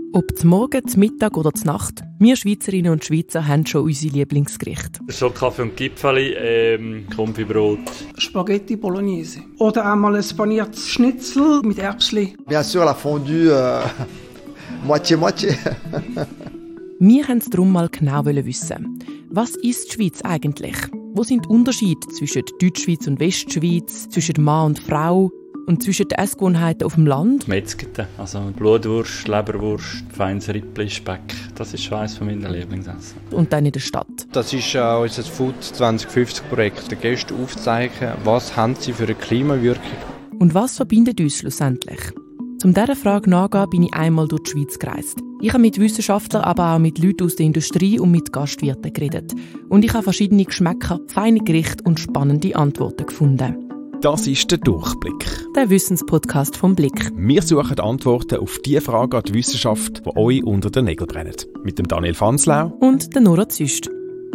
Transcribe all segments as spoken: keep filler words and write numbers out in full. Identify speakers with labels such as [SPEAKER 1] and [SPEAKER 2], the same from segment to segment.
[SPEAKER 1] Ob zum Morgen, zum Mittag oder zur Nacht, wir Schweizerinnen und Schweizer haben schon unsere Lieblingsgerichte.
[SPEAKER 2] Schon Kaffee und Gipfeli, ähm, Konfibrot.
[SPEAKER 3] Spaghetti Bolognese. Oder einmal ein paniertes Schnitzel mit Erbsli.
[SPEAKER 4] Bien sûr, la fondue, euh, moitié-moitié.
[SPEAKER 1] Wir wollten es darum mal genau wissen. Was ist die Schweiz eigentlich? Wo sind die Unterschiede zwischen Deutschschweiz und Westschweiz, zwischen Mann und Frau und zwischen den Essgewohnheiten auf dem Land?
[SPEAKER 2] Metzgete, also Blutwurst, Leberwurst, feines Rippli, Speck. Das ist schon eines meiner Lieblingsessen.
[SPEAKER 1] Und dann in der Stadt.
[SPEAKER 5] Das ist äh, unser Food zwanzig fünfzig Projekt. Den Gästen aufzeigen, was haben sie für eine Klimawirkung.
[SPEAKER 1] Und was verbindet uns schlussendlich? Um dieser Frage nachzugehen, bin ich einmal durch die Schweiz gereist. Ich habe mit Wissenschaftlern, aber auch mit Leuten aus der Industrie und mit Gastwirten geredet. Und ich habe verschiedene Geschmäcker, feine Gerichte und spannende Antworten gefunden.
[SPEAKER 6] Das ist der Durchblick.
[SPEAKER 1] Der Wissenspodcast vom Blick.
[SPEAKER 6] Wir suchen Antworten auf die Fragen an die Wissenschaft, die euch unter den Nägeln brennen. Mit dem Daniel Fanslau
[SPEAKER 1] und der Nora Züst.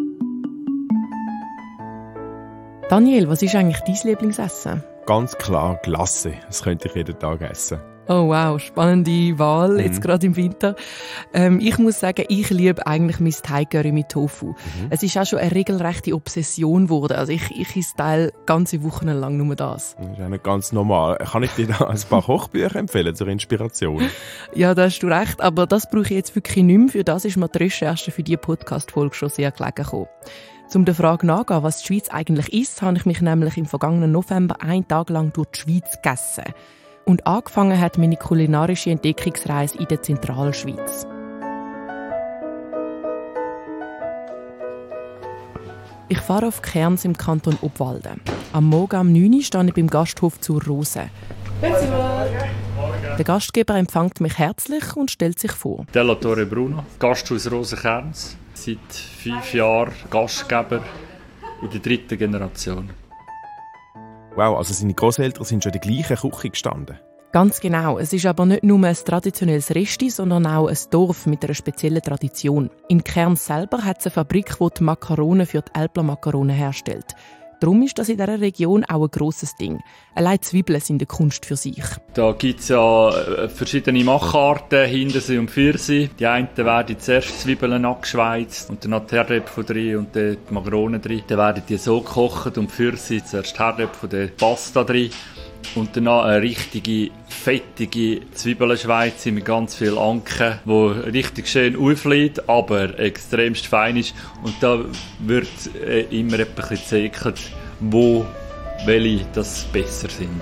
[SPEAKER 1] Daniel, was ist eigentlich dein Lieblingsessen?
[SPEAKER 6] Ganz klar Glasse. Das könnte ich jeden Tag essen.
[SPEAKER 1] Oh wow, spannende Wahl, jetzt mhm. gerade im Winter. Ähm, ich muss sagen, ich liebe eigentlich mein Thai-Curry mit Tofu. Mhm. Es ist auch schon eine regelrechte Obsession geworden. Also ich, ich esse Teil ganze Wochen lang nur das.
[SPEAKER 6] Das ist auch nicht ganz normal. Kann ich dir da ein paar Kochbücher empfehlen zur Inspiration?
[SPEAKER 1] Ja, da hast du recht, aber das brauche ich jetzt wirklich nicht mehr. Für das ist mir die Recherche für diese Podcast-Folge schon sehr gelegen gekommen. Um der Frage nachzugehen, was die Schweiz eigentlich ist, habe ich mich nämlich im vergangenen November einen Tag lang durch die Schweiz gegessen. Und angefangen hat meine kulinarische Entdeckungsreise in der Zentralschweiz. Ich fahre auf Kerns im Kanton Obwalden. Am Morgen um neun Uhr stehe ich beim Gasthof zur Rose. Der Gastgeber empfängt mich herzlich und stellt sich vor.
[SPEAKER 2] Delatore Bruno, Gasthaus Rose Kerns. Seit fünf Jahren Gastgeber in der dritten Generation.
[SPEAKER 6] Wow, also seine Grosseltern sind schon in der gleichen Küche gestanden?
[SPEAKER 1] Ganz genau. Es ist aber nicht nur ein traditionelles Resti, sondern auch ein Dorf mit einer speziellen Tradition. In Kerns selber hat es eine Fabrik, die die Makaronen für die Älpler Makaronen herstellt. Darum ist das in dieser Region auch ein grosses Ding. Allein Zwiebeln sind eine Kunst für sich.
[SPEAKER 2] Da gibt es ja verschiedene Macharten, Hintersee und Fürsee. Die einen werden zuerst Zwiebeln abgeschweizt und dann die Herdöpfel drin und dann die Makaronen drin. Dann werden die so gekocht und Fürsee zuerst die Herdöpfel, dann Pasta drin. Und danach eine richtige, fettige Zwiebelschweize mit ganz viel Anken, die richtig schön auflädt, aber extremst fein ist. Und da wird äh, immer ein bisschen gezählt, wo welche das besser sind.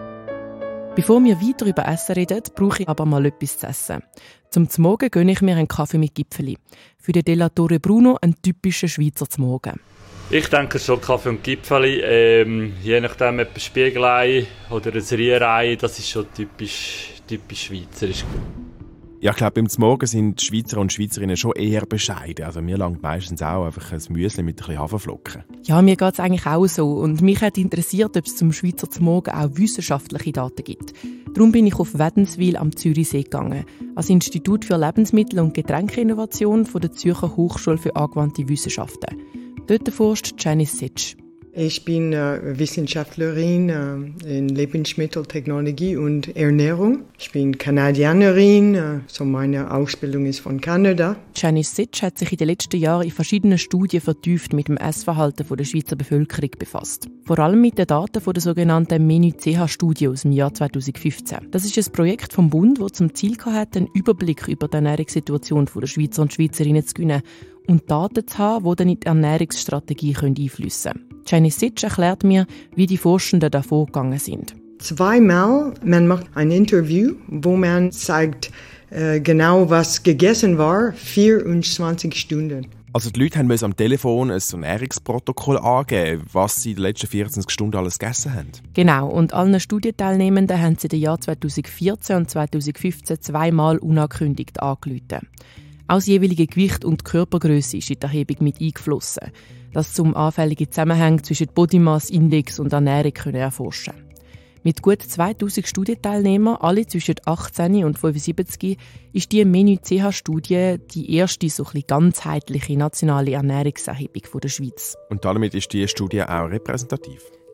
[SPEAKER 1] Bevor wir weiter über Essen reden, brauche ich aber mal etwas zu essen. Zum Z'Morgen gönne ich mir einen Kaffee mit Gipfeli. Für den Delatore Bruno ein typischer Schweizer Z'Morgen.
[SPEAKER 2] Ich denke schon Kaffee und Gipfeli, ähm, je nachdem etwas Spiegelei oder ein Rührei, das ist schon typisch, typisch schweizerisch.
[SPEAKER 6] Ja, ich glaube, beim Z'Morgen sind die Schweizer und Schweizerinnen schon eher bescheiden. Also mir langt meistens auch einfach ein Müsli mit ein bisschen Haferflocken.
[SPEAKER 1] Ja, mir geht es eigentlich auch so. Und mich hat interessiert, ob es zum Schweizer Z'Morgen auch wissenschaftliche Daten gibt. Darum bin ich auf Wädenswil am Zürichsee gegangen, ans Institut für Lebensmittel- und Getränkeinnovation von der Zürcher Hochschule für angewandte Wissenschaften. Dort forscht Janice Sitsch.
[SPEAKER 7] Ich bin äh, Wissenschaftlerin äh, in Lebensmitteltechnologie und Ernährung. Ich bin Kanadierin, äh, so meine Ausbildung ist von Kanada.
[SPEAKER 1] Janice Sitsch hat sich in den letzten Jahren in verschiedenen Studien vertieft mit dem Essverhalten der Schweizer Bevölkerung befasst. Vor allem mit den Daten von der sogenannten Menü-C H-Studie aus dem Jahr zweitausendfünfzehn. Das ist ein Projekt vom Bund, das zum Ziel hatte, einen Überblick über die Ernährungssituation der Schweizer und Schweizerinnen zu gewinnen und Daten zu haben, die dann in die Ernährungsstrategie einfliessen können. Janice Sitsch erklärt mir, wie die Forschenden da vorgegangen sind.
[SPEAKER 7] Zweimal man macht ein Interview, wo man zeigt äh, genau, was gegessen war, vierundzwanzig Stunden.
[SPEAKER 6] Also die Leute mussten am Telefon ein Ernährungsprotokoll angeben, was sie in den letzten vierundzwanzig Stunden alles gegessen haben.
[SPEAKER 1] Genau, und allen Studienteilnehmenden haben sie in den Jahren zweitausendvierzehn und zweitausendfünfzehn zweimal unangekündigt angerufen. Auch das jeweilige Gewicht und die Körpergröße ist in die Erhebung mit eingeflossen, das zum anfälligen Zusammenhang zwischen Body Mass Index und Ernährung können erforschen. Mit gut zweitausend Studienteilnehmern, alle zwischen achtzehn und fünfundsiebzig, ist die Menü-C H-Studie die erste so ein bisschen ganzheitliche nationale Ernährungserhebung der Schweiz.
[SPEAKER 6] Und damit ist diese Studie auch repräsentativ?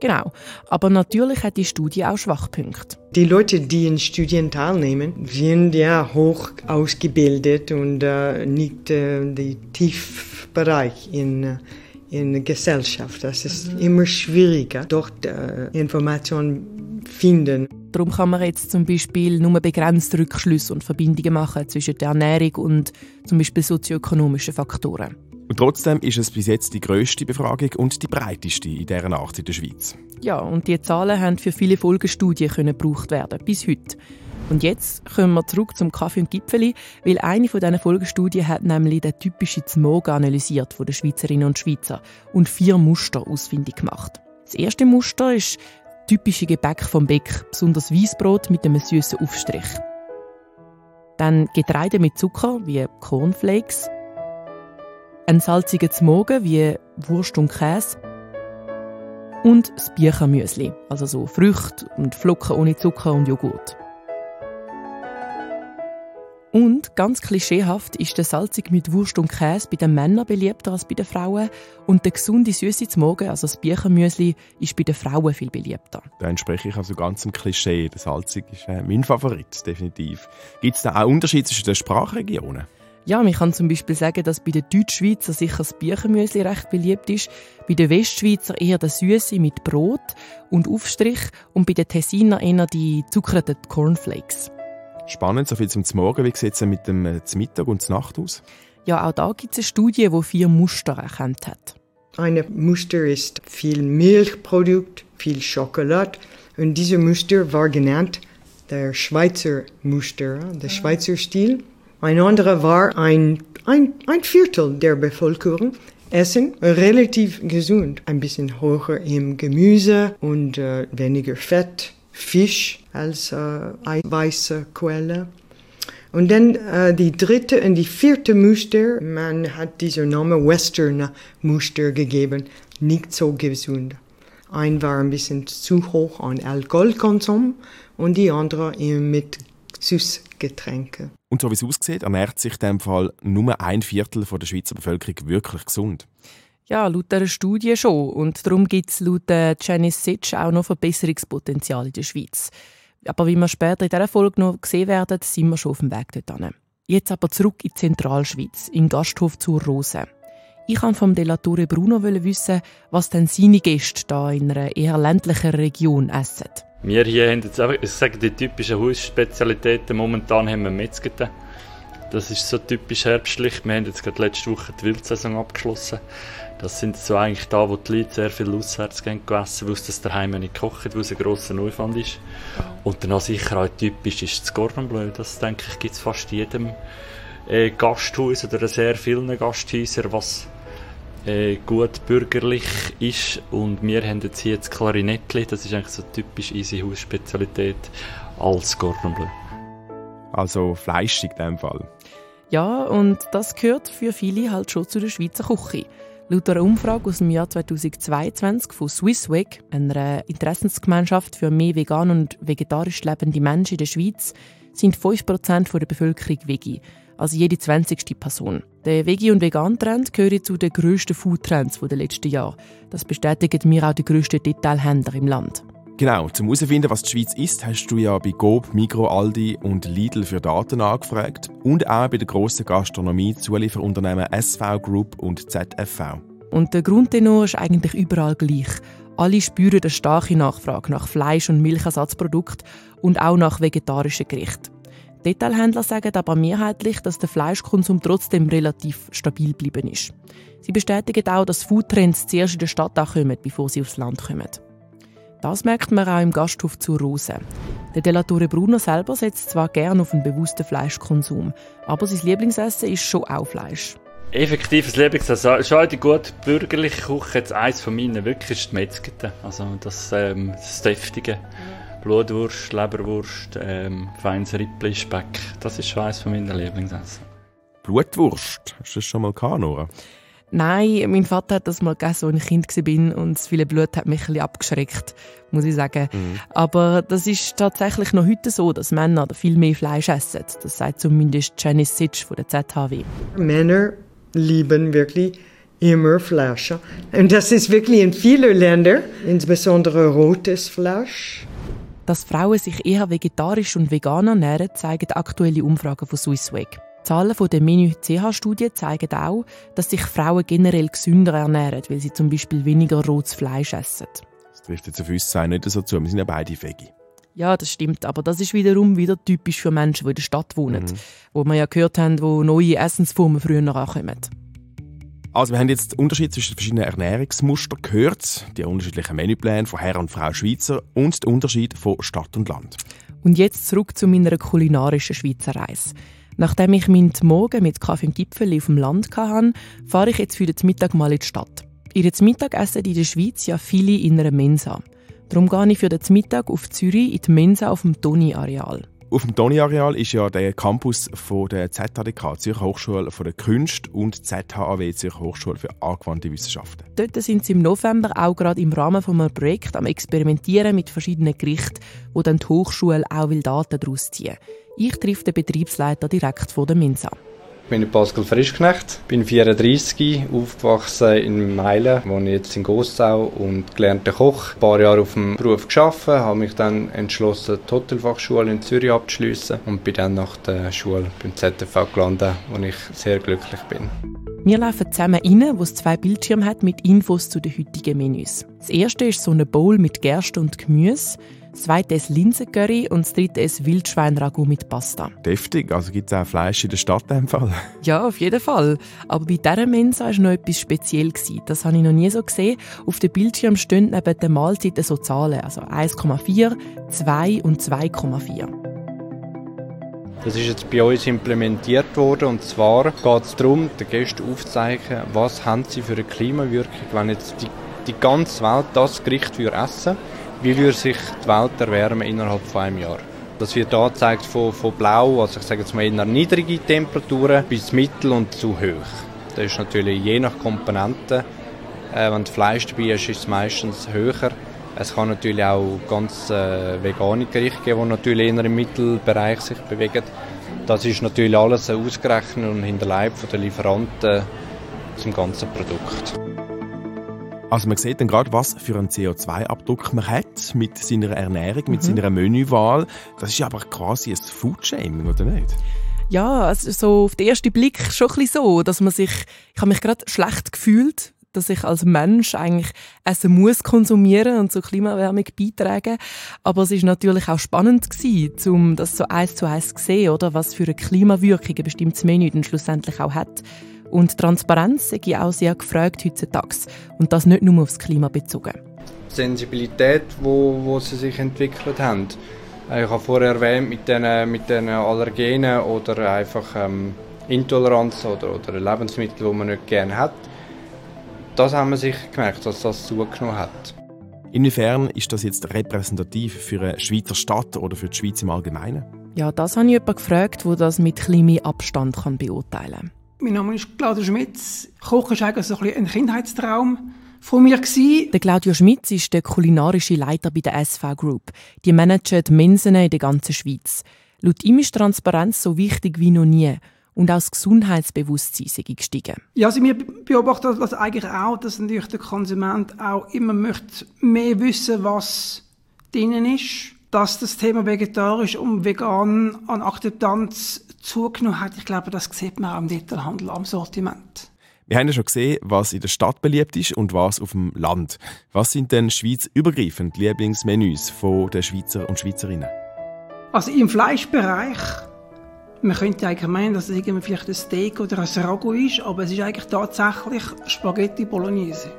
[SPEAKER 1] Genau. Aber natürlich hat die Studie auch Schwachpunkte.
[SPEAKER 7] Die Leute, die in Studien teilnehmen, sind ja hoch ausgebildet und äh, nicht äh, der Tiefbereich in, in der Gesellschaft. Das ist immer schwieriger, dort äh, Informationen zu finden.
[SPEAKER 1] Darum kann man jetzt zum Beispiel nur begrenzt Rückschlüsse und Verbindungen machen zwischen der Ernährung und zum Beispiel sozioökonomischen Faktoren.
[SPEAKER 6] Und trotzdem ist es bis jetzt die grösste Befragung und die breiteste in dieser Art in der Schweiz.
[SPEAKER 1] Ja, und die Zahlen haben für viele Folgestudien können gebraucht werden, bis heute. Und jetzt kommen wir zurück zum Kaffee und Gipfeli, weil eine von diesen Folgestudien hat nämlich den typischen Z'Morgen analysiert von den Schweizerinnen und Schweizer und vier Muster ausfindig gemacht. Das erste Muster ist typische Gebäck vom Bäck, besonders Weissbrot mit einem süßen Aufstrich. Dann Getreide mit Zucker, wie Cornflakes. Ein salziger Z'Morgen, wie Wurst und Käse. Und das Biechermüsli, also so Früchte und Flocken ohne Zucker und Joghurt. Und ganz klischeehaft ist der salzig mit Wurst und Käse bei den Männern beliebter als bei den Frauen und der gesunde süße Z'Morgen, also das Biechermüsli, ist bei den Frauen viel beliebter.
[SPEAKER 6] Da entspreche ich also ganz dem Klischee. Der salzig ist äh, mein Favorit, definitiv. Gibt es da auch Unterschiede zwischen den Sprachregionen?
[SPEAKER 1] Ja, man kann zum Beispiel sagen, dass bei den Deutschschweizer sicher das Biechermüsli recht beliebt ist, bei den Westschweizer eher der Süße mit Brot und Aufstrich und bei den Tessiner eher die zuckerten Cornflakes.
[SPEAKER 6] Spannend, so viel zum Z'Morgen. Wie sieht es mit dem äh, Z'Mittag und Z'Nacht aus?
[SPEAKER 1] Ja, auch da gibt es eine Studie, die vier Muster erkannt hat.
[SPEAKER 7] Ein Muster ist viel Milchprodukt, viel Schokolade. Und dieser Muster war genannt der Schweizer Muster, der Schweizer Stil. Ein anderer war ein, ein, ein Viertel der Bevölkerung essen relativ gesund. Ein bisschen höher im Gemüse und äh, weniger Fett, Fisch als äh, weiße Quelle. Und dann äh, die dritte und die vierte Muster, man hat diesen Namen Western Muster gegeben, nicht so gesund. Ein war ein bisschen zu hoch an Alkoholkonsum und die andere mit Süßgetränke.
[SPEAKER 6] Und so wie es aussieht, ernährt sich in diesem Fall nur ein Viertel der Schweizer Bevölkerung wirklich gesund.
[SPEAKER 1] Ja, laut dieser Studie schon. Und darum gibt es laut Janice Sitch auch noch Verbesserungspotenzial in der Schweiz. Aber wie wir später in dieser Folge noch sehen werden, sind wir schon auf dem Weg dorthin. Jetzt aber zurück in die Zentralschweiz, im Gasthof zur Rose. Ich wollte vom Delatore Bruno wissen, was denn seine Gäste hier in einer eher ländlichen Region essen.
[SPEAKER 2] Wir hier haben jetzt einfach, ich sage die typischen Hausspezialitäten. Momentan haben wir Metzgete. Das ist so typisch herbstlich. Wir haben jetzt gerade letzte Woche die Wildsaison abgeschlossen. Das sind so eigentlich da, wo die Leute sehr viel auswärts gehen essen, weil sie das daheim nicht kochen, weil es ein grosser Aufwand ist. Und dann auch sicher auch typisch ist das Cordon Bleu. Das, denke ich, gibt es fast jedem äh, Gasthaus oder sehr vielen Gasthäusern, was äh, gut bürgerlich ist. Und wir haben jetzt hier das Klarinettli. Das ist eigentlich so typisch unsere Hausspezialität als Cordon Bleu.
[SPEAKER 6] Also fleischig in diesem Fall.
[SPEAKER 1] Ja, und das gehört für viele halt schon zu der Schweizer Küche. Laut einer Umfrage aus dem Jahr zweitausendzweiundzwanzig von Swissweg, einer Interessensgemeinschaft für mehr vegan und vegetarisch lebende Menschen in der Schweiz, sind fünf Prozent der Bevölkerung Veggie, also jede zwanzigste Person. Der Veggie- und Vegan-Trend gehört zu den grössten Food-Trends der letzten Jahre. Das bestätigen mir auch die grössten Detailhändler im Land.
[SPEAKER 6] Genau, zum herausfinden, was die Schweiz ist, hast du ja bei Coop, Migros, Aldi und Lidl für Daten angefragt und auch bei den grossen Gastronomie-Zulieferunternehmen S V Group und Z F V.
[SPEAKER 1] Und der Grundtenor ist eigentlich überall gleich. Alle spüren eine starke Nachfrage nach Fleisch- und Milchersatzprodukten und auch nach vegetarischen Gerichten. Detailhändler sagen aber mehrheitlich, dass der Fleischkonsum trotzdem relativ stabil geblieben ist. Sie bestätigen auch, dass Foodtrends zuerst in der Stadt ankommen, bevor sie aufs Land kommen. Das merkt man auch im Gasthof zur Rose. Der Delatore Bruno selber setzt zwar gerne auf einen bewussten Fleischkonsum, aber sein Lieblingsessen ist schon auch Fleisch.
[SPEAKER 2] Effektives Lieblingsessen. Schon die gute bürgerliche Küche, jetzt eins von meinen wirklich ist die Metzgete. Also das, ähm, das Deftige. Blutwurst, Leberwurst, ähm, feines Rippli, Speck. Das ist schon eins von meinen Lieblingsessen.
[SPEAKER 6] Blutwurst? Hast du das schon mal gehabt, Nora?
[SPEAKER 1] Nein, mein Vater hat das mal gegessen, als ich Kind war und das viele Blut hat mich ein bisschen abgeschreckt, muss ich sagen. Mhm. Aber das ist tatsächlich noch heute so, dass Männer viel mehr Fleisch essen. Das sagt zumindest Janice Sitch von der Z H W.
[SPEAKER 7] Männer lieben wirklich immer Fleisch. Und das ist wirklich in vielen Ländern, insbesondere rotes Fleisch.
[SPEAKER 1] Dass Frauen sich eher vegetarisch und vegan ernähren, zeigen aktuelle Umfragen von Swisswag. Die Zahlen der Menü-C H-Studie zeigen auch, dass sich Frauen generell gesünder ernähren, weil sie zum Beispiel weniger rotes Fleisch essen.
[SPEAKER 6] Das trifft jetzt auf uns zwei nicht so zu, wir sind ja beide Veggie.
[SPEAKER 1] Ja, das stimmt, aber das ist wiederum wieder typisch für Menschen, die in der Stadt wohnen, mhm. wo wir ja gehört haben, wo neue Essensformen früher ankommen.
[SPEAKER 6] Also wir haben jetzt den Unterschied zwischen verschiedenen Ernährungsmustern gehört, die unterschiedlichen Menüpläne von Herr und Frau Schweizer und den Unterschied von Stadt und Land.
[SPEAKER 1] Und jetzt zurück zu meiner kulinarischen Schweizer Reise. Nachdem ich meinen Morgen mit Kaffee und Gipfeli auf dem Land hatte, fahre ich jetzt für den Mittag mal in die Stadt. Ihr Mittag essen in der Schweiz ja viele in einer Mensa. Darum gehe ich für den Mittag auf Zürich in die Mensa auf dem Toni-Areal.
[SPEAKER 6] Auf dem Toni-Areal ist ja der Campus von der Z H D K, Zürcher Hochschule für die Künste, und Z H A W, Zürcher Hochschule für angewandte Wissenschaften.
[SPEAKER 1] Dort sind sie im November auch gerade im Rahmen von einem Projekt am Experimentieren mit verschiedenen Gerichten, wo dann die Hochschule auch Daten daraus ziehen will. Ich treffe den Betriebsleiter direkt vor der Mensa.
[SPEAKER 5] Ich bin Pascal Frischknecht, bin vierunddreissig, aufgewachsen in Meilen, wohne jetzt in Gossau und gelernter Koch. Ein paar Jahre auf dem Beruf gearbeitet, habe mich dann entschlossen, die Hotelfachschule in Zürich abzuschliessen und bin dann nach der Schule beim Z F V gelandet, wo ich sehr glücklich bin.
[SPEAKER 1] Wir laufen zusammen rein, wo es zwei Bildschirme hat mit Infos zu den heutigen Menüs. Das erste ist so eine Bowl mit Gerste und Gemüse. Das zweite ist Linsengurry und das dritte ist Wildschwein-Ragout mit Pasta.
[SPEAKER 6] Deftig, also gibt es auch Fleisch in der Stadt in dem Fall?
[SPEAKER 1] Ja, auf jeden Fall. Aber bei dieser Mensa war noch etwas Spezielles. Das habe ich noch nie so gesehen. Auf dem Bildschirm stehen neben den Mahlzeiten so Zahlen, also eins Komma vier, zwei und zwei Komma vier.
[SPEAKER 5] Das ist jetzt bei uns implementiert worden, und zwar geht es darum, den Gästen aufzuzeigen, was haben sie für eine Klimawirkung, wenn jetzt die, die ganze Welt das Gericht essen würde. Wie würde sich die Welt erwärmen innerhalb von einem Jahr? Das wird hier gezeigt von, von blau, also ich sage jetzt mal eher niedrige Temperaturen, bis mittel und zu hoch. Das ist natürlich je nach Komponente. Äh, wenn Fleisch dabei ist, ist es meistens höher. Es kann natürlich auch ganz äh, vegane Gerichte geben, die natürlich eher im Mittelbereich sich bewegen. Das ist natürlich alles ausgerechnet und hinterlegt von den Lieferanten zum ganzen Produkt.
[SPEAKER 6] Also man sieht dann gerade, was für einen C O zwei Abdruck man hat mit seiner Ernährung, mit
[SPEAKER 1] mhm.
[SPEAKER 6] seiner Menüwahl. Das ist ja aber quasi ein Foodshaming, oder nicht?
[SPEAKER 1] Ja, also so auf den ersten Blick schon ein bisschen so, dass man sich, ich habe mich gerade schlecht gefühlt, dass ich als Mensch eigentlich Essen muss konsumieren und zur Klimaerwärmung beitragen. Aber es war natürlich auch spannend gewesen, um das so eins zu eins zu sehen, oder, was für eine Klimawirkung ein bestimmtes Menü dann schlussendlich auch hat. Und Transparenz ist auch sehr gefragt heutzutage. Und das nicht nur aufs Klima bezogen.
[SPEAKER 5] Die Sensibilität, wo, wo sie sich entwickelt haben. Ich habe vorher erwähnt, mit den, mit den Allergenen oder einfach ähm, Intoleranz oder, oder Lebensmittel, die man nicht gerne hat. Das haben wir sich gemerkt, dass das zugenommen hat.
[SPEAKER 6] Inwiefern ist das jetzt repräsentativ für eine Schweizer Stadt oder für die Schweiz im Allgemeinen?
[SPEAKER 1] Ja, das habe ich jemanden gefragt, der das mit kleinem Abstand kann beurteilen kann.
[SPEAKER 3] Mein Name ist Claudio Schmitz. Kochen war eigentlich so ein, ein Kindheitstraum von mir. Der
[SPEAKER 1] Claudio Schmitz ist der kulinarische Leiter bei der S V Group. Die managen die Mensen in der ganzen Schweiz. Laut ihm ist Transparenz so wichtig wie noch nie. Und auch das Gesundheitsbewusstsein ist gestiegen.
[SPEAKER 3] Ja, also wir beobachten das eigentlich auch, dass natürlich der Konsument auch immer möchte mehr wissen, was drinnen ist. Dass das Thema vegetarisch und vegan an Akzeptanz zugenommen hat, ich glaube, das sieht man auch im Detailhandel am Sortiment.
[SPEAKER 6] Wir haben ja schon gesehen, was in der Stadt beliebt ist und was auf dem Land. Was sind denn schweizübergreifend Lieblingsmenüs von den Schweizer und Schweizerinnen?
[SPEAKER 3] Also im Fleischbereich, man könnte eigentlich meinen, dass es irgendwie vielleicht ein Steak oder ein Ragout ist, aber es ist eigentlich tatsächlich Spaghetti Bolognese.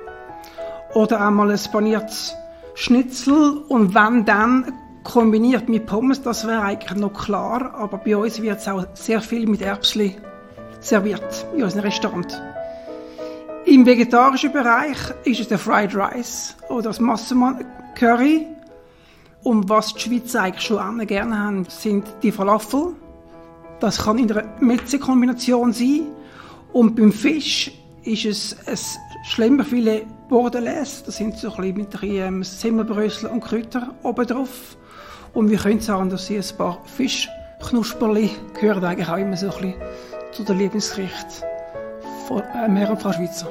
[SPEAKER 3] Oder einmal ein paniertes Schnitzel und wenn dann kombiniert mit Pommes, das wäre eigentlich noch klar, aber bei uns wird es auch sehr viel mit Erbsli serviert in unserem Restaurant. Im vegetarischen Bereich ist es der Fried Rice oder das Massaman Curry. Und was die Schweizer eigentlich schon gerne haben, sind die Falafel. Das kann in einer Metze-Kombination sein. Und beim Fisch ist es ein Schlemmerfilet Bordelaise. Das sind so ein bisschen mit ein Semmelbrösel und Kräuter oben drauf. Und wir können sagen, dass sie ein paar Fischknusperli gehören eigentlich auch immer so ein bisschen zu der Lieblingsgericht von ähm, Herr und Frau Schweizer.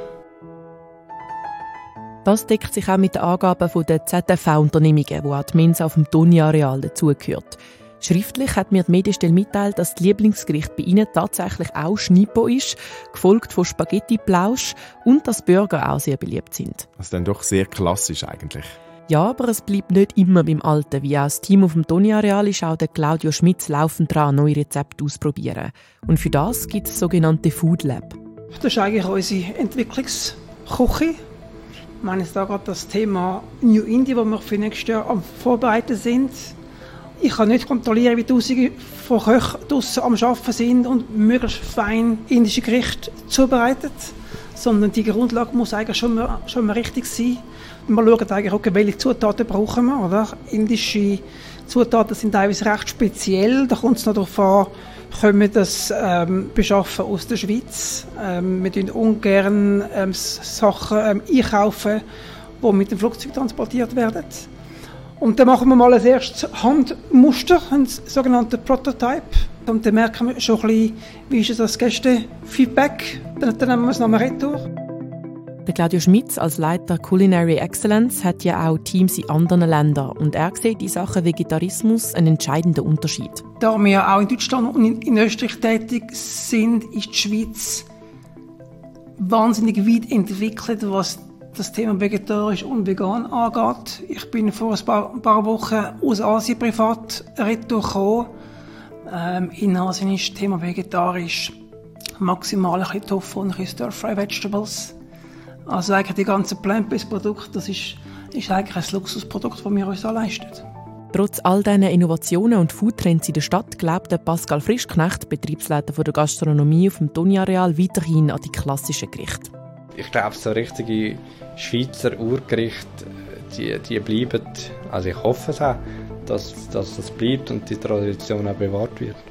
[SPEAKER 1] Das deckt sich auch mit den Angaben der Z F V-Unternehmungen, wo auch die Mensa auf dem Toni-Areal dazugehört. Schriftlich hat mir die Medienstelle mitteilt, dass das Lieblingsgericht bei ihnen tatsächlich auch Schnippo ist, gefolgt von Spaghetti-Plausch und dass Burger auch sehr beliebt sind.
[SPEAKER 6] Das ist dann doch sehr klassisch eigentlich.
[SPEAKER 1] Ja, aber es bleibt nicht immer beim Alten. Wie auch das Team auf dem Toni-Areal ist auch der Claudio Schmitz laufend dran, neue Rezepte auszuprobieren. Und für das gibt es das sogenannte Food Lab.
[SPEAKER 3] Das ist eigentlich unsere Entwicklungsküche. Ich meine jetzt da gerade das Thema New Indie, das wir für nächstes Jahr am Vorbereiten sind. Ich kann nicht kontrollieren, wie Tausende von Köchen draussen am Arbeiten sind und möglichst fein indische Gerichte zubereitet, sondern die Grundlage muss eigentlich schon mal, schon mal richtig sein. Wir schauen eigentlich, okay, welche Zutaten brauchen wir. Oder? Indische Zutaten sind teilweise recht speziell. Da kommt es noch darauf an, können wir das ähm, beschaffen aus der Schweiz. Ähm, wir tun ungern ähm, Sachen ähm, einkaufen, die mit dem Flugzeug transportiert werden. Und dann machen wir mal als erstes Handmuster, ein sogenanntes Prototype. Und dann merken wir schon ein bisschen, wie ist das Gästefeedback. Dann, dann nehmen wir es nochmal retour.
[SPEAKER 1] Der Claudio Schmitz als Leiter Culinary Excellence hat ja auch Teams in anderen Ländern und er sieht in Sachen Vegetarismus einen entscheidenden Unterschied.
[SPEAKER 3] Da wir auch in Deutschland und in Österreich tätig sind, ist die Schweiz wahnsinnig weit entwickelt, was das Thema vegetarisch und vegan angeht. Ich bin vor ein paar, ein paar Wochen aus Asien privat retour gekommen. Ähm, in Asien ist das Thema vegetarisch maximal ein bisschen Tofu und ein bisschen Stir-Fry Vegetables. Also eigentlich die ganzen Plant-based Produkte, das ist, ist eigentlich ein Luxusprodukt, das wir uns da leisten.
[SPEAKER 1] Trotz all diesen Innovationen und Foodtrends in der Stadt glaubt Pascal Frischknecht, Betriebsleiter der Gastronomie auf dem Toni-Areal, weiterhin an die klassischen Gerichte.
[SPEAKER 5] Ich glaube, so richtige Schweizer Urgerichte, die, die bleiben, also ich hoffe es auch, dass, dass das bleibt und die Tradition auch bewahrt wird.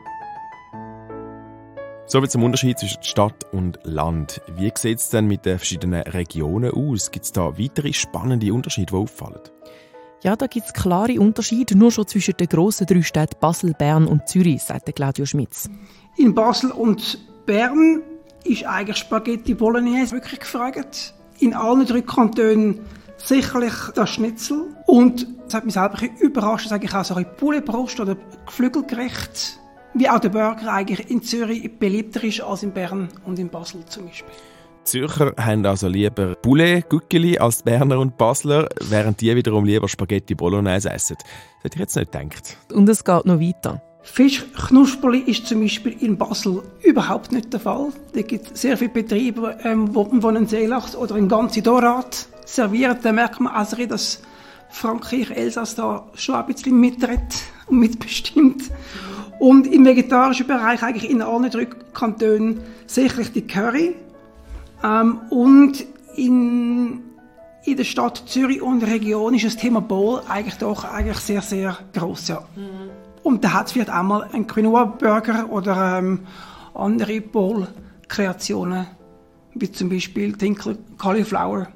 [SPEAKER 6] Soviel zum Unterschied zwischen Stadt und Land. Wie sieht es denn mit den verschiedenen Regionen aus? Gibt es da weitere spannende Unterschiede, die auffallen?
[SPEAKER 1] Ja, da gibt es klare Unterschiede, nur schon zwischen den grossen drei Städten Basel, Bern und Zürich, sagt Claudio Schmitz.
[SPEAKER 3] In Basel und Bern ist eigentlich Spaghetti Bolognese wirklich gefragt. In allen drei Kantonen sicherlich das Schnitzel. Und das hat mich selber ein bisschen überrascht, dass eigentlich auch so ein Pouletbrust oder Geflügelgericht, wie auch der Burger eigentlich in Zürich beliebter ist als in Bern und in Basel zum Beispiel.
[SPEAKER 6] Die Zürcher haben also lieber Poulet, Guckeli als Berner und Basler, während die wiederum lieber Spaghetti Bolognese essen. Das hätte ich jetzt nicht gedacht.
[SPEAKER 1] Und es geht noch weiter.
[SPEAKER 3] Fischknusperli ist zum Beispiel in Basel überhaupt nicht der Fall. Da gibt es sehr viele Betriebe, ähm, wo man einen Seelachs oder einen ganzen Dorad serviert. Da merkt man also, dass Frankreich, Elsass da schon ein bisschen mitredet und mitbestimmt. Und im vegetarischen Bereich eigentlich in allen drei Kantonen sicherlich die Curry. Ähm, und in, in der Stadt Zürich und der Region ist das Thema Bowl eigentlich doch eigentlich sehr, sehr gross. Ja. Mhm. Und da hat es vielleicht auch mal einen Quinoa-Burger oder ähm, andere Bowl-Kreationen, wie zum Beispiel Dinkel Cauliflower.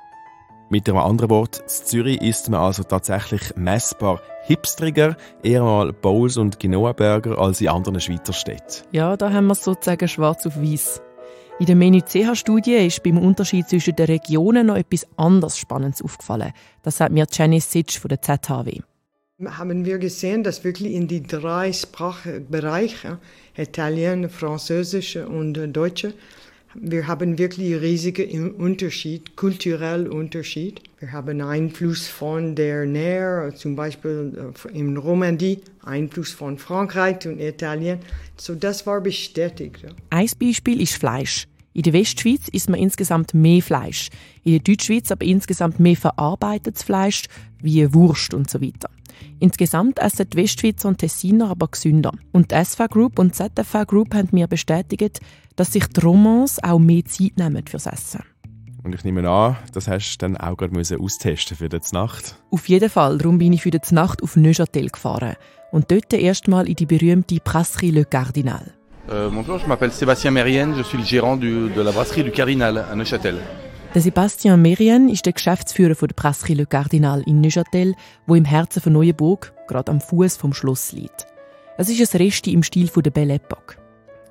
[SPEAKER 6] Mit einem anderen Wort, in Zürich isst man also tatsächlich messbar hipstriger, eher mal Bowls und Quinoa-Burger als in anderen Schweizer Städten.
[SPEAKER 1] Ja, da haben wir es sozusagen schwarz auf weiß. In der Menü-C H-Studie ist beim Unterschied zwischen den Regionen noch etwas anderes Spannendes aufgefallen. Das sagt mir Janice Sitsch von der Z H W.
[SPEAKER 7] Haben wir gesehen, dass wirklich in die drei Sprachbereiche, Italien, Französisch und Deutsch, wir haben wirklich riesigen Unterschied, kulturellen Unterschied. Wir haben Einfluss von der Nähe, zum Beispiel in Romandie, Einfluss von Frankreich und Italien. So, das war bestätigt.
[SPEAKER 1] Ein Beispiel ist Fleisch. In der Westschweiz isst man insgesamt mehr Fleisch. In der Deutschschweiz aber insgesamt mehr verarbeitetes Fleisch, wie Wurst und so weiter. Insgesamt essen die Westschweizer und Tessiner aber gesünder. Und die S V Group und Z F V Group haben mir bestätigt, dass sich die Romans auch mehr Zeit nehmen fürs Essen.
[SPEAKER 6] Und ich nehme an, das hast du dann auch gerade austesten für die Nacht.
[SPEAKER 1] Auf jeden Fall, darum bin ich für die Nacht auf Neuchâtel gefahren. Und dort erstmal in die berühmte Brasserie Le Cardinal.
[SPEAKER 8] Euh, bonjour, je m'appelle Sébastien Mérienne, je suis le gérant du, de la brasserie du Cardinal à Neuchâtel.
[SPEAKER 1] Der Sébastien Mérienne ist der Geschäftsführer von der Brasserie Le Cardinal in Neuchâtel, wo im Herzen von Neuenburg, gerade am Fuß vom Schloss liegt. Es ist ein Resti im Stil von der Belle Époque.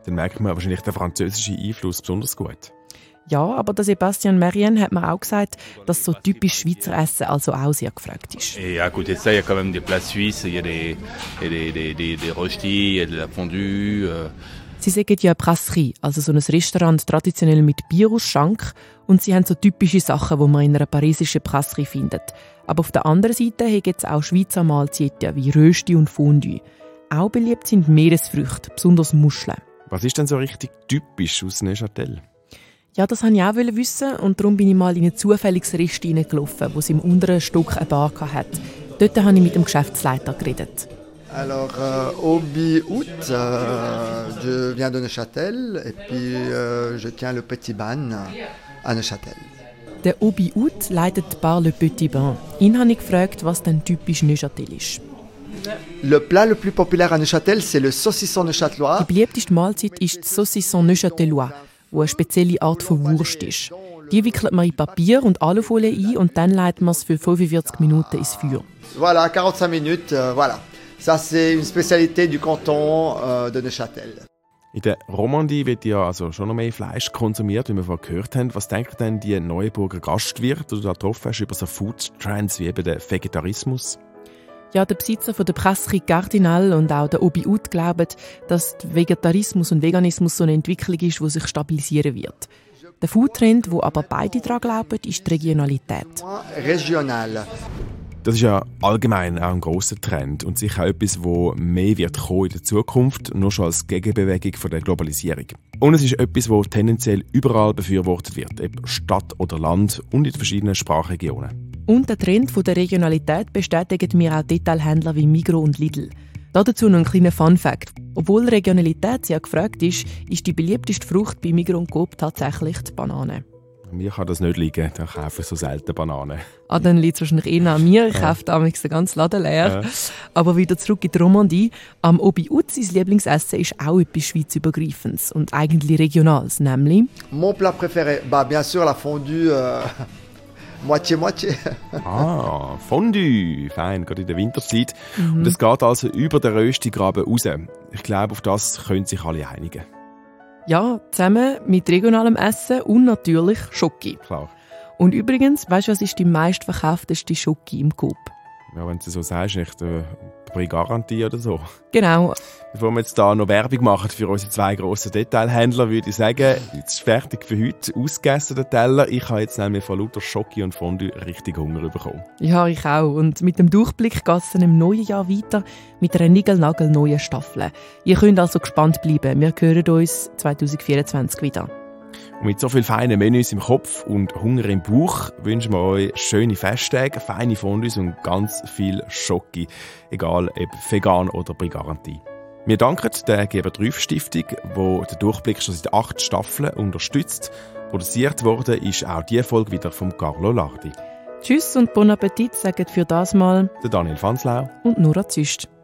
[SPEAKER 6] dann merkt man wahrscheinlich den französischen Einfluss besonders gut.
[SPEAKER 1] Ja, aber der Sébastien Merien hat mir auch gesagt, dass so typisch Schweizer Essen also auch sehr gefragt ist.
[SPEAKER 8] Et à côté de ça, il y a quand même des plats suisses, il y a des, des, des, des, des röstis, il y a de la fondue. Euh.
[SPEAKER 1] Sie sagen ja Brasserie, also so ein Restaurant traditionell mit Bier aus Schank, und sie haben so typische Sachen, die man in einer parisischen Brasserie findet. Aber auf der anderen Seite gibt es auch Schweizer Mahlzeiten wie Rösti und Fondue. Auch beliebt sind Meeresfrüchte, besonders Muscheln.
[SPEAKER 6] Was ist denn so richtig typisch aus Neuchâtel?
[SPEAKER 1] Ja, das wollte ich auch wissen und darum bin ich mal in ein zufälliges Rest hineingelaufen, wo es im unteren Stock eine Bar hatte. Dort habe ich mit dem Geschäftsleiter geredet.
[SPEAKER 4] Alors, euh, Obi-Out, euh, je viens de Neuchâtel et puis euh, je tiens le Petit Ban à Neuchâtel.
[SPEAKER 1] Der Obi-Out leitet die Bar Le Petit Ban. Ihn habe ich gefragt, was denn typisch Neuchâtel ist.
[SPEAKER 4] Le plat le plus populaire à Neuchâtel, c'est le saucisson neuchâtelois.
[SPEAKER 1] Die beliebteste Mahlzeit ist das Saucisson neuchâtelois, wo eine spezielle Art von Wurst ist. Die wickelt man in Papier und Alufolie ein und dann leitet man es für fünfundvierzig Minuten ins Feuer.
[SPEAKER 4] Voilà, quarante-cinq minutes, euh, voilà. Ça, c'est une spécialité du canton euh, de Neuchâtel.
[SPEAKER 6] In der Romandie wird ja also schon noch mehr Fleisch konsumiert, wie wir vorhin gehört haben. Was denkt denn die Neuenburger Gastwirte, die du da getroffen hast, über so Food-Trends wie eben den Vegetarismus?
[SPEAKER 1] Ja, der Besitzer von der Brasserie Cardinal und auch der Obi-Out glauben, dass Vegetarismus und Veganismus so eine Entwicklung ist, die sich stabilisieren wird. Der Foodtrend, wo aber beide daran glauben, ist die Regionalität.
[SPEAKER 4] Regional.
[SPEAKER 6] Das ist ja allgemein auch ein grosser Trend und sicher auch etwas, das mehr wird kommen in der Zukunft, nur schon als Gegenbewegung von der Globalisierung. Und es ist etwas, das tendenziell überall befürwortet wird, ob Stadt oder Land und in verschiedenen Sprachregionen.
[SPEAKER 1] Und der Trend von der Regionalität bestätigen mir auch Detailhändler wie Migros und Lidl. Dazu noch ein kleiner Fun-Fact. Obwohl Regionalität sehr gefragt ist, ist die beliebteste Frucht bei Migros und Coop tatsächlich die Banane.
[SPEAKER 6] Mir kann das nicht liegen, da kaufe ich so selten Bananen.
[SPEAKER 1] Ah, dann liegt es wahrscheinlich eher an mir. Ich ja. kaufe damals den ganzen Laden leer. Ja. Aber wieder zurück in die Romandie. Am Obi-Out, sein Lieblingsessen, ist auch etwas schweizübergreifendes und eigentlich regionales, nämlich...
[SPEAKER 4] Mon plat préféré, bah bien sûr la fondue... Euh Moitié-moitié.
[SPEAKER 6] Ah, Fondue. Fein, gerade in der Winterzeit. Mhm. Und es geht also über den Röstigraben raus. Ich glaube, auf das können sich alle einigen.
[SPEAKER 1] Ja, zusammen mit regionalem Essen und natürlich Schoki.
[SPEAKER 6] Klar.
[SPEAKER 1] Und übrigens, weißt du, was ist die meistverkaufteste Schoki im Coop?
[SPEAKER 6] Ja, wenn du so sagst, nicht äh, Garantie oder so.
[SPEAKER 1] Genau.
[SPEAKER 6] Bevor wir jetzt da noch Werbung machen für unsere zwei grossen Detailhändler, würde ich sagen, jetzt ist fertig für heute, ausgegessen der Teller. Ich habe jetzt nämlich von lauter Schoki und Fondue richtig Hunger bekommen.
[SPEAKER 1] Ja, ich auch. Und mit dem Durchblick geht es im neuen Jahr weiter mit einer niegelnagelneuen Staffel. Ihr könnt also gespannt bleiben. Wir hören uns zwanzig vierundzwanzig wieder.
[SPEAKER 6] Und mit so vielen feinen Menüs im Kopf und Hunger im Bauch wünschen wir euch schöne Festtage, feine Fondues und ganz viel Schoki. Egal ob vegan oder bei Garantie. Wir danken der Geber Trüff Stiftung, die den Durchblick schon seit acht Staffeln unterstützt. Produziert worden ist auch diese Folge wieder von Carlo Lardi.
[SPEAKER 1] Tschüss und bon Appetit sagen für das Mal
[SPEAKER 6] der Daniel Fanslau
[SPEAKER 1] und Nora Züst.